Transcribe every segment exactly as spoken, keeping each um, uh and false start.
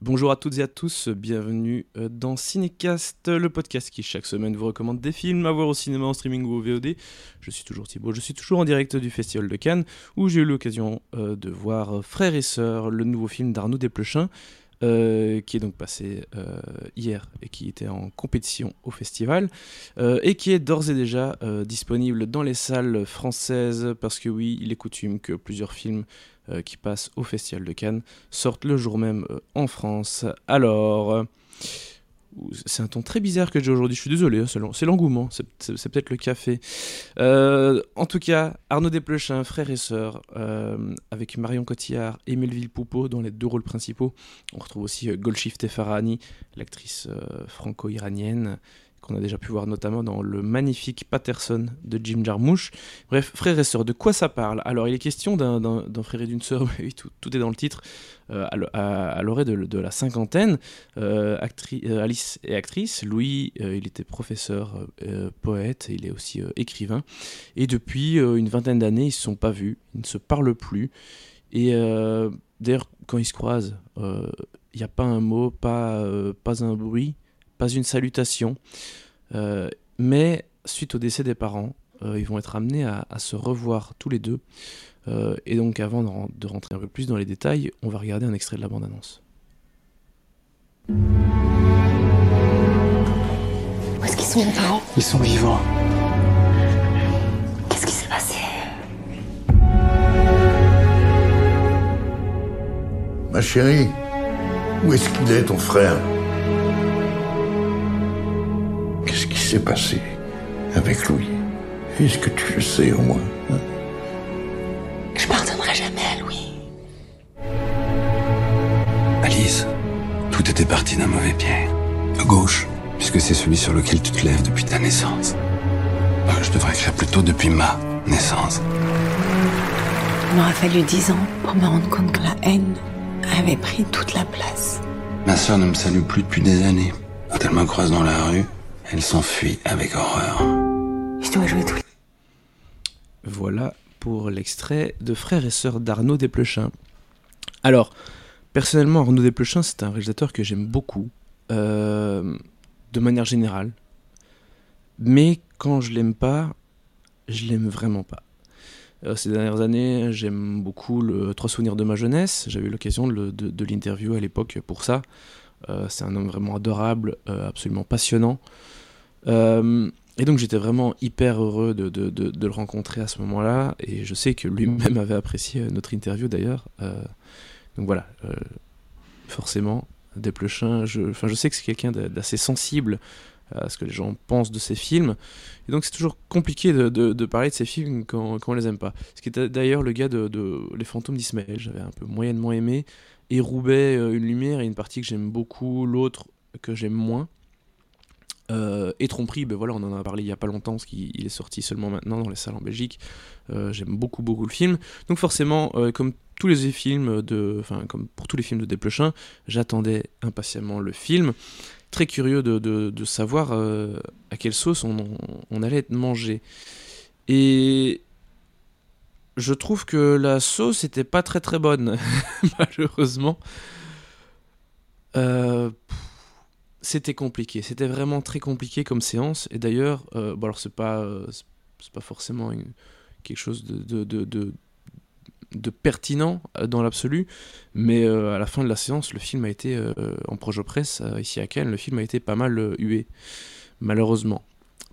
Bonjour à toutes et à tous, bienvenue dans Cinécast, le podcast qui chaque semaine vous recommande des films à voir au cinéma, en streaming ou au V O D. Je suis toujours Thibaut, je suis toujours en direct du Festival de Cannes où j'ai eu l'occasion euh, de voir Frères et Sœurs, le nouveau film d'Arnaud Desplechin, euh, qui est donc passé euh, hier et qui était en compétition au festival euh, et qui est d'ores et déjà euh, disponible dans les salles françaises parce que oui, il est coutume que plusieurs films Euh, qui passe au Festival de Cannes, sortent le jour même euh, en France. Alors, euh, c'est un ton très bizarre que j'ai aujourd'hui, je suis désolé, hein, c'est, c'est l'engouement, c'est, c'est, c'est peut-être le café. Euh, en tout cas, Arnaud Desplechin, Frères et Sœurs, euh, avec Marion Cotillard et Melville Poupeau dans les deux rôles principaux. On retrouve aussi euh, Golshifteh Farahani, l'actrice euh, franco-iranienne, qu'on a déjà pu voir notamment dans le magnifique Patterson de Jim Jarmusch. Bref, Frères et Sœurs, de quoi ça parle ? Alors, il est question d'un, d'un, d'un frère et d'une sœur, oui, tout, tout est dans le titre, euh, à, à, à l'orée de, de la cinquantaine. Euh, actri- euh, Alice est actrice, Louis, euh, il était professeur, euh, poète, il est aussi euh, écrivain. Et depuis euh, une vingtaine d'années, ils ne se sont pas vus, ils ne se parlent plus. Et euh, d'ailleurs, quand ils se croisent, il euh, n'y a pas un mot, pas, euh, pas un bruit, pas une salutation, euh, mais suite au décès des parents, euh, ils vont être amenés à, à se revoir tous les deux. Euh, et donc avant de, de rentrer un peu plus dans les détails, on va regarder un extrait de la bande-annonce. Où est-ce qu'ils sont, mes parents ? Ils sont vivants. Qu'est-ce qui s'est passé ? Ma chérie, où est-ce qu'il est, ton frère ? Qu'est-ce qui s'est passé avec Louis ? Est-ce que tu le sais au moins, hein ? Je pardonnerai jamais à Louis. Alice, tout était parti d'un mauvais pied. À gauche, puisque c'est celui sur lequel tu te lèves depuis ta naissance. Euh, je devrais écrire plutôt depuis ma naissance. Il m'aura fallu dix ans pour me rendre compte que la haine avait pris toute la place. Ma sœur ne me salue plus depuis des années. Quand elle me croise dans la rue, elle s'enfuit avec horreur. Je dois jouer tout. Voilà pour l'extrait de Frères et Sœurs d'Arnaud Desplechin. Alors, personnellement, Arnaud Desplechin, c'est un réalisateur que j'aime beaucoup, euh, de manière générale. Mais quand je l'aime pas, je l'aime vraiment pas. Euh, ces dernières années, j'aime beaucoup le Trois souvenirs de ma jeunesse. J'avais eu l'occasion de, le, de, de l'interviewer à l'époque pour ça. Euh, c'est un homme vraiment adorable, euh, absolument passionnant. Euh, et donc j'étais vraiment hyper heureux de, de, de, de le rencontrer à ce moment-là. Et je sais que lui-même avait apprécié notre interview d'ailleurs. Euh, donc voilà, euh, forcément, Desplechin, je, je sais que c'est quelqu'un d'assez sensible à ce que les gens pensent de ses films. Et donc c'est toujours compliqué de, de, de parler de ces films quand, quand on les aime pas. Ce qui était d'ailleurs le gars de, de Les Fantômes d'Ismaël, j'avais un peu moyennement aimé. Et Roubaix, euh, une lumière, et une partie que j'aime beaucoup, l'autre que j'aime moins. Euh, et Tromperie, ben voilà, on en a parlé il y a pas longtemps, parce qu'il il est sorti seulement maintenant dans les salles en Belgique. Euh, j'aime beaucoup beaucoup le film. Donc forcément, euh, comme tous les films de, enfin comme pour tous les films de Desplechin, j'attendais impatiemment le film. Très curieux de, de, de savoir euh, à quelle sauce on, on allait être mangé. Et je trouve que la sauce était pas très très bonne, malheureusement. Euh, c'était compliqué, c'était vraiment très compliqué comme séance. Et d'ailleurs, euh, bon alors c'est pas, euh, c'est pas forcément une, quelque chose de, de, de, de, de pertinent dans l'absolu, mais euh, à la fin de la séance, le film a été, euh, en projo presse, euh, ici à Cannes, le film a été pas mal euh, hué, malheureusement. Pourquoi ?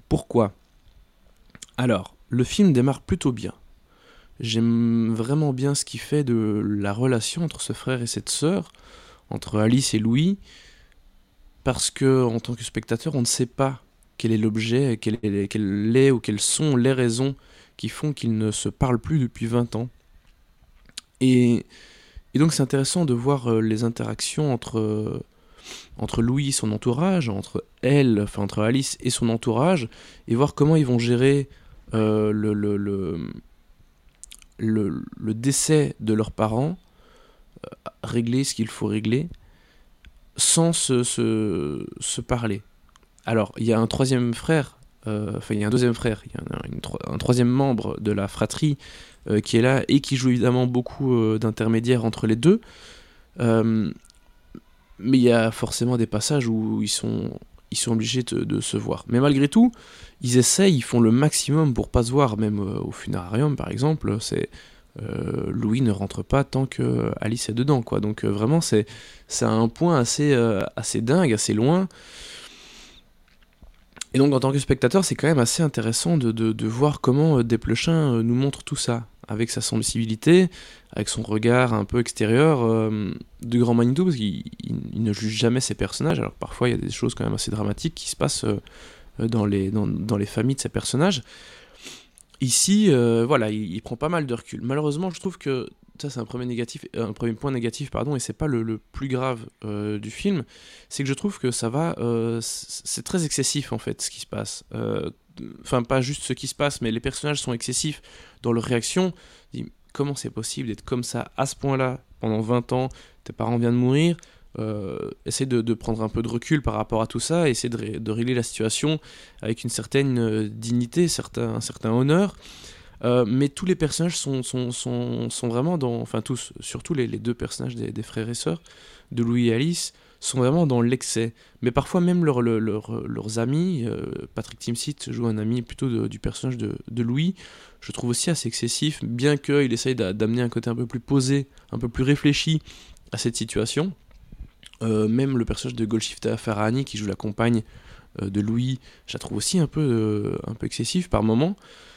Alors, le film démarre plutôt bien. J'aime vraiment bien ce qu'il fait de la relation entre ce frère et cette sœur, entre Alice et Louis, parce que en tant que spectateur, on ne sait pas quel est l'objet, quel est, quel est ou quelles sont les raisons qui font qu'ils ne se parlent plus depuis vingt ans. Et, et donc c'est intéressant de voir euh, les interactions entre, euh, entre Louis et son entourage, entre elle, enfin entre Alice et son entourage, et voir comment ils vont gérer euh, le, le, le, le, le décès de leurs parents, euh, régler ce qu'il faut régler, sans se, se, se parler. Alors, il y a un troisième frère, euh, enfin il y a un deuxième frère, il y a un, une, un troisième membre de la fratrie euh, qui est là et qui joue évidemment beaucoup euh, d'intermédiaires entre les deux. Euh, mais il y a forcément des passages où ils sont, ils sont obligés de, de se voir. Mais malgré tout, ils essayent, ils font le maximum pour pas se voir, même euh, au funérarium par exemple, c'est... Euh, Louis ne rentre pas tant que Alice est dedans, quoi. Donc euh, vraiment c'est, c'est un point assez, euh, assez dingue, assez loin. Et donc en tant que spectateur c'est quand même assez intéressant de, de, de voir comment euh, Desplechin euh, nous montre tout ça, avec sa sensibilité, avec son regard un peu extérieur euh, de grand Manitou, parce qu'il il, il ne juge jamais ses personnages, alors que parfois il y a des choses quand même assez dramatiques qui se passent euh, dans, les, dans, dans les familles de ces personnages. Ici, euh, voilà, il, il prend pas mal de recul. Malheureusement, je trouve que ça, c'est un premier négatif, un premier point négatif, pardon, et c'est pas le, le plus grave euh, du film. C'est que je trouve que ça va, euh, c'est très excessif en fait, ce qui se passe. Enfin, euh, pas juste ce qui se passe, mais les personnages sont excessifs dans leurs réactions. Comment c'est possible d'être comme ça à ce point-là pendant vingt ans? Tes parents viennent de mourir. Euh, essaie de, de prendre un peu de recul par rapport à tout ça, essaie de, ré, de régler la situation avec une certaine euh, dignité, certain, un certain honneur. Euh, mais tous les personnages sont, sont, sont, sont vraiment dans... Enfin tous, surtout les, les deux personnages des, des frères et sœurs, de Louis et Alice, sont vraiment dans l'excès. Mais parfois même leur, leur, leur, leurs amis, euh, Patrick Timsit joue un ami plutôt de, du personnage de, de Louis, je trouve aussi assez excessif, bien qu'il essaye d'amener un côté un peu plus posé, un peu plus réfléchi à cette situation. Euh, même le personnage de Golshifteh Farahani qui joue la compagne euh, de Louis, je la trouve aussi un peu, euh, un peu excessif par moments.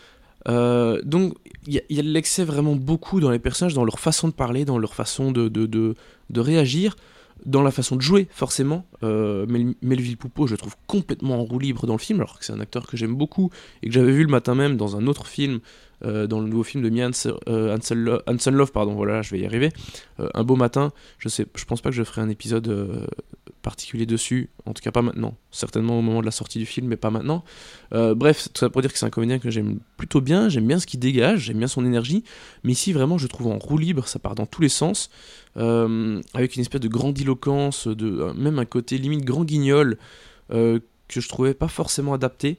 Euh, donc il y, y a de l'excès vraiment beaucoup dans les personnages, dans leur façon de parler, dans leur façon de, de, de, de réagir, dans la façon de jouer forcément. euh, Mel- Melville Poupeau, je le trouve complètement en roue libre dans le film, alors que c'est un acteur que j'aime beaucoup et que j'avais vu le matin même dans un autre film, euh, dans le nouveau film de Mia Hansen, euh, Hansen, Lo- Hansen Love, pardon, voilà, je vais y arriver. Euh, un beau matin, je sais, je pense pas que je ferai un épisode euh, particulier dessus, en tout cas pas maintenant, certainement au moment de la sortie du film, mais pas maintenant. Euh, bref, tout ça pour dire que c'est un comédien que j'aime plutôt bien, j'aime bien ce qu'il dégage, j'aime bien son énergie, mais ici vraiment je le trouve en roue libre, ça part dans tous les sens, euh, avec une espèce de grandiloquence, de, euh, même un côté limite grand guignol, euh, que je trouvais pas forcément adapté.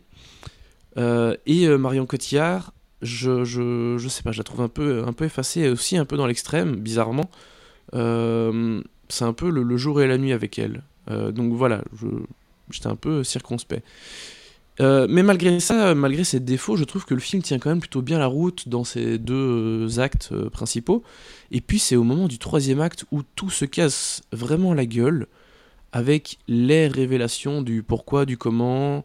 Euh, et euh, Marion Cotillard, je, je, je sais pas, je la trouve un peu, un peu effacée, et aussi un peu dans l'extrême, bizarrement. Euh, c'est un peu le, le jour et la nuit avec elle. Euh, donc voilà, je, j'étais un peu circonspect. Euh, mais malgré ça, malgré ses défauts, je trouve que le film tient quand même plutôt bien la route dans ses deux euh, actes euh, principaux. Et puis c'est au moment du troisième acte où tout se casse vraiment la gueule, avec les révélations du pourquoi, du comment,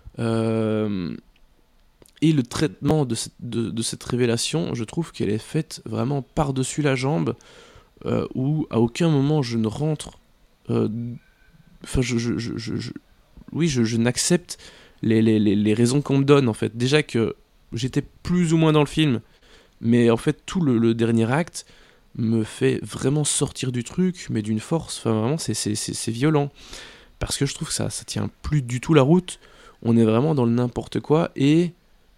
euh, et le traitement de cette, de, de cette révélation. Je trouve qu'elle est faite vraiment par-dessus la jambe, euh, où à aucun moment je ne rentre... Euh, Enfin, je, je, je, je, je, oui, je, je n'accepte les, les, les, les raisons qu'on me donne, en fait. Déjà que j'étais plus ou moins dans le film, mais en fait, tout le, le dernier acte me fait vraiment sortir du truc, mais d'une force. Enfin, vraiment, c'est, c'est, c'est, c'est violent. Parce que je trouve que ça, ça tient plus du tout la route. On est vraiment dans le n'importe quoi. Et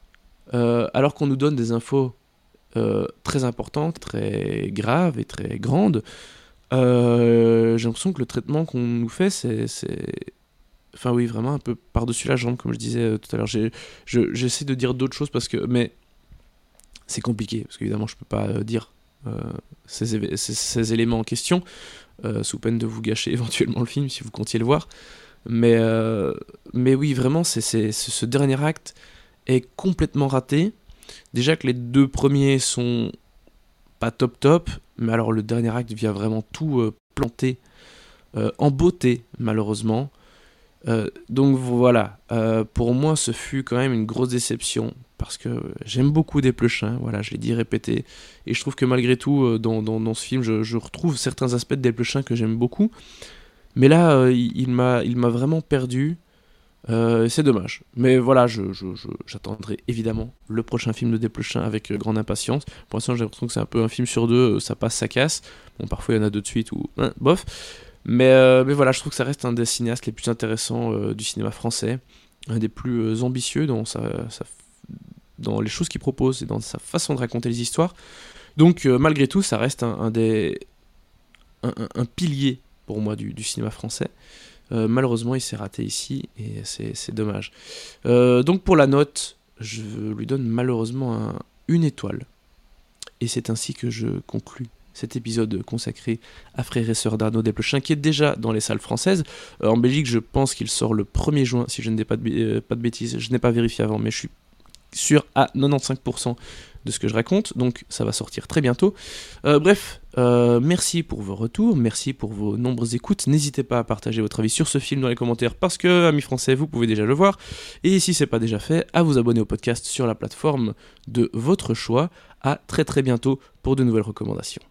euh, alors qu'on nous donne des infos euh, très importantes, très graves et très grandes, Euh, j'ai l'impression que le traitement qu'on nous fait, c'est, c'est... Enfin oui, vraiment un peu par-dessus la jambe, comme je disais euh, tout à l'heure. J'ai, je, j'essaie de dire d'autres choses, parce que... Mais c'est compliqué, parce qu'évidemment, je peux pas euh, dire euh, ces, éve- ces, ces éléments en question, euh, sous peine de vous gâcher éventuellement le film, si vous comptiez le voir. Mais, euh, mais oui, vraiment, c'est, c'est, c'est- ce dernier acte est complètement raté. Déjà que les deux premiers sont pas top top, mais alors le dernier acte vient vraiment tout euh, planter euh, en beauté, malheureusement. Euh, donc voilà, euh, pour moi ce fut quand même une grosse déception, parce que j'aime beaucoup Desplechin, voilà, je l'ai dit, répété, et je trouve que malgré tout, euh, dans, dans, dans ce film, je, je retrouve certains aspects de Desplechin que j'aime beaucoup, mais là, euh, il, il, m'a, il m'a vraiment perdu. Euh, c'est dommage, mais voilà, je, je, je, j'attendrai évidemment le prochain film de Desplechin avec euh, grande impatience. Pour l'instant, j'ai l'impression que c'est un peu un film sur deux, euh, ça passe, ça casse. Bon, parfois il y en a deux de suite ou hein, bof, mais, euh, mais voilà, je trouve que ça reste un des cinéastes les plus intéressants euh, du cinéma français, un des plus euh, ambitieux dans, sa, sa, dans les choses qu'il propose et dans sa façon de raconter les histoires. Donc, euh, malgré tout, ça reste un, un des un, un, un pilier pour moi du, du cinéma français. Euh, malheureusement, il s'est raté ici et c'est, c'est dommage. Euh, donc pour la note, je lui donne malheureusement un, une étoile. Et c'est ainsi que je conclus cet épisode consacré à Frères et Sœurs d'Arnaud Desplechin, qui est déjà dans les salles françaises. Euh, en Belgique, je pense qu'il sort le premier juin, si je ne dis pas de, b- euh, pas de bêtises. Je n'ai pas vérifié avant, mais je suis sûr à quatre-vingt-quinze pour cent de ce que je raconte, donc ça va sortir très bientôt. Euh, bref, euh, merci pour vos retours, merci pour vos nombreuses écoutes. N'hésitez pas à partager votre avis sur ce film dans les commentaires, parce que, amis français, vous pouvez déjà le voir. Et si c'est pas déjà fait, à vous abonner au podcast sur la plateforme de votre choix. À très très bientôt pour de nouvelles recommandations.